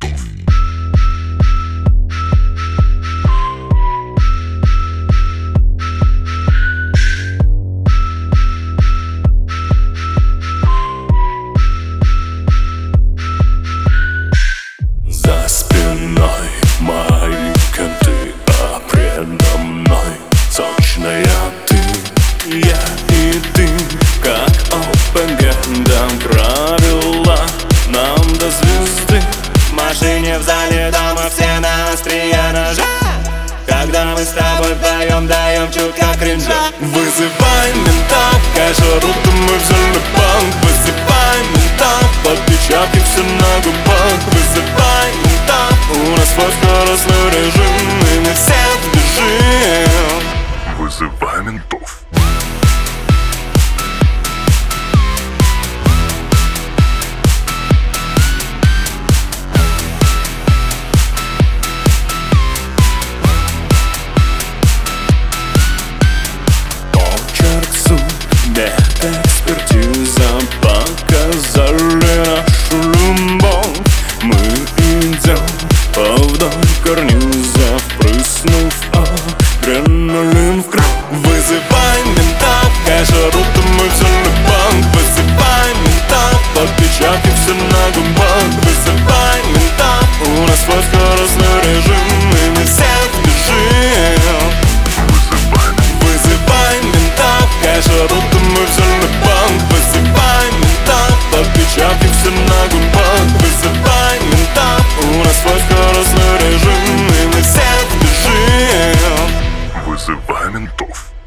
За спиной мои конты, а предо мной сочная ты. Я и ты, как ОПГ, дам правила нам до звезды. В машине, в зале, дома, все на острие ножа. Когда мы с тобой вдвоем даем чутка кринжа. Вызывай ментов, кэшеруту мы взяли банк. Вызывай ментов, отпечатки все на губах. Вызывай ментов, у нас свой скоростной режим, и мы все сбежим. Вызывай ментов. Экспертиза показали нашу любовь. Мы идем вдоль карниза, впрыснув адреналин в кровь. Вызывай ментов, кэшеруту мы взяли банк. Вызывай ментов, отпечатки все на губах. Вызывай ментов, у нас свой скоростной режим, и мы все сбежим. Вызывай ментов, кэшеруту мы взяли банк. Вызывай ментов, отпечатки все на губах. Вызывай ментов, у нас свой скоростной режим, и мы все сбежим. Вызывай ментов.